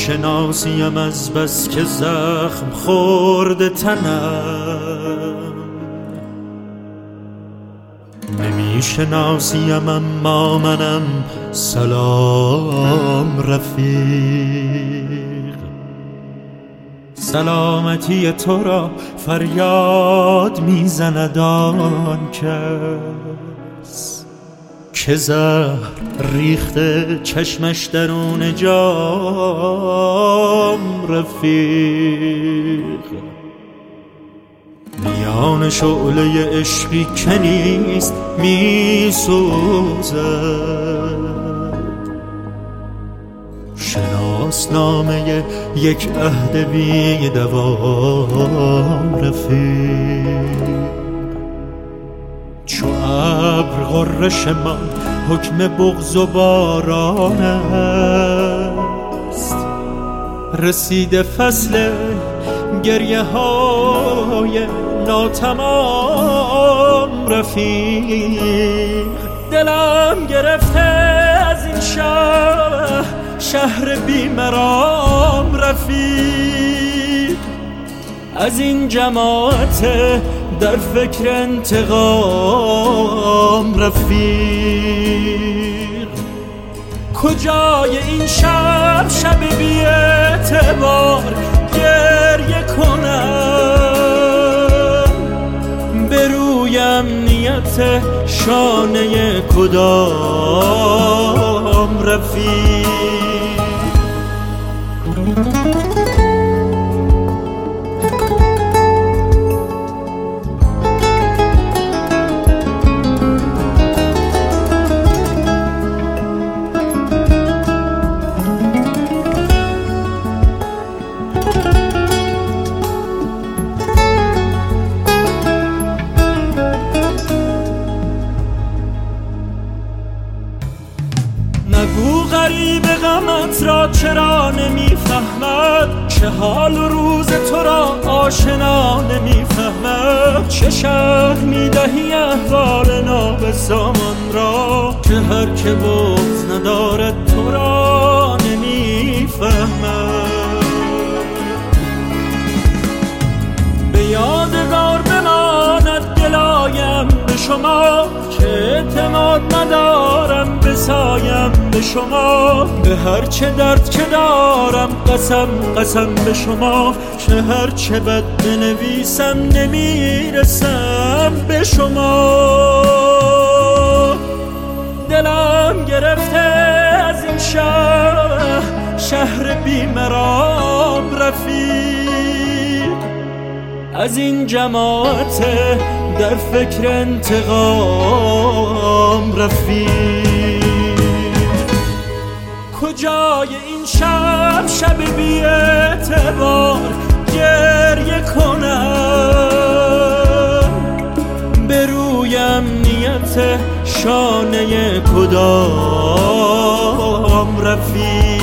نمیشناسیم از بس که زخم خورده تنم، نمیشناسیم اما منم سلام رفیق. سلامتی تو را فریاد میزند آن کس که زهر ریخته چشمش درون جام رفیق. میان شعله عشقی که نیست میسوزد، شناسنامه یک عهد بی دوام رفیق. چو ابر غرش من حکم بغض و باران است، رسیده فصل گریه های ناتمام رفیق. دلم گرفته از این شهر بیمرام رفیق، از این جماعت در فکر انتقام رفیق. کجای این شب بی اعتبار گریه کنم، به روی امنیت شانه کدام رفیق. نگو غریب غمت را چرا نمیفهمد، چه حال و روز تو را آشنا نمیفهمد. چه شرح میدهی احوال نابسامان را که هر که بغض ندارد تو را نمیفهمد. به یادگار بماند گلایم به شما که اعتماد ندارم بسایم به شما. به هر چه درد که دارم قسم به شما که هر چه بد بنویسم نمیرسم به شما. دلم گرفته از این شهر بیمرام رفیق، از این جماعت در فکر انتقام رفیق. کجای این شب بی اعتبار گریه کنم، به روی امنیت شانه کدام رفیق.